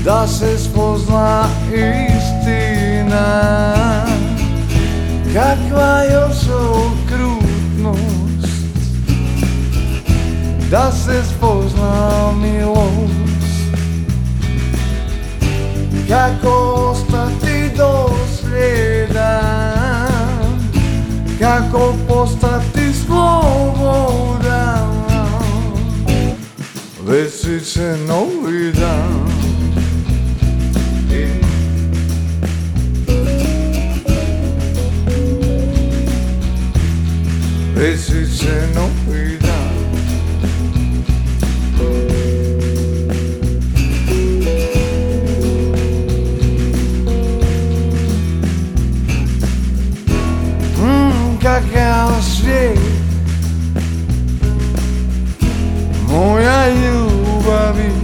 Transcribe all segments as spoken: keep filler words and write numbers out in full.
da se spozna istina, kakva još okrutnost, da se spozna milost, kako ostati dosljedan, kako postati slobodan. Desit će novi dan, desit će novi dan. Mm, kakav svijet, moja ljubavi.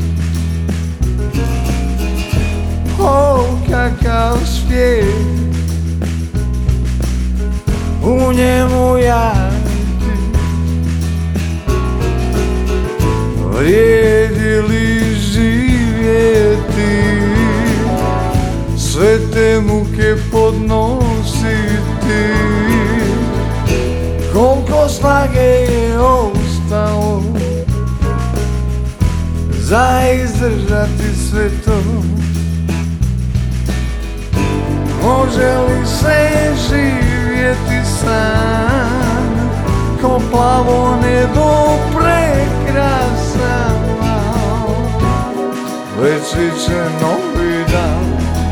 O, kakav svijet, u njemu ja i ti. Vrijedi li živjeti, sve te muke podnositi, koliko snage je ostalo za izdržati sve to. Može li se živjeti sam, ko plavo nebo prekrasan, već će novi dan.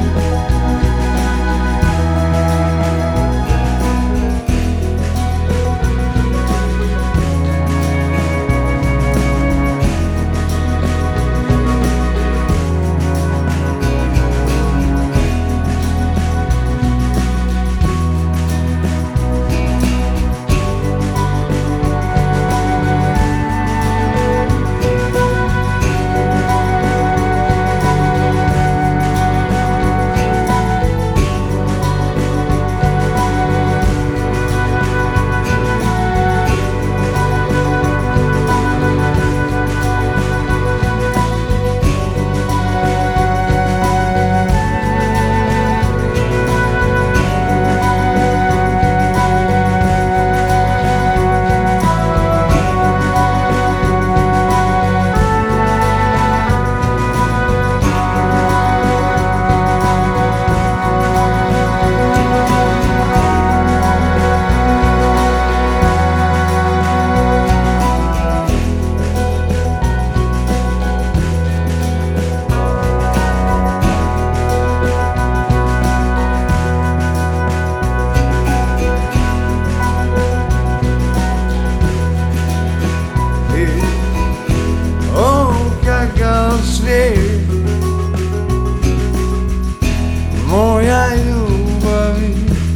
Moja ljubavi,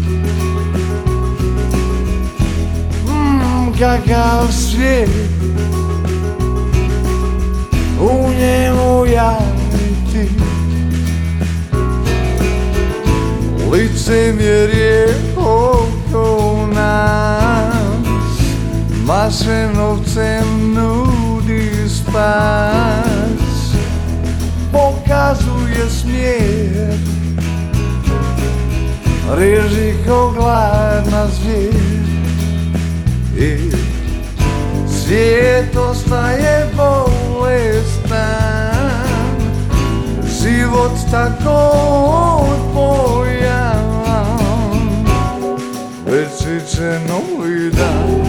mm, kakav svijet, u njemu ja i ti. Licemjerje oko nas, maše novcem nudi spas, pokazuje smjer, reži ko gladna zvijer. I svijet ostaje bolestan, život tako odpojan, već će novi dan.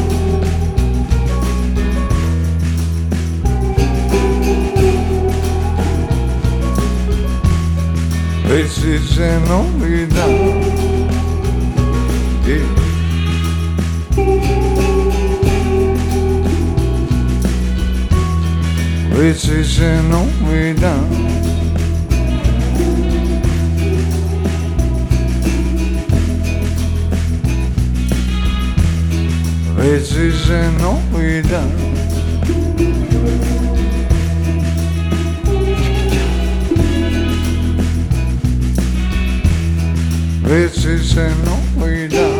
Već će novi dan. Već će novi dan. Već će novi dan. Već će novi dan.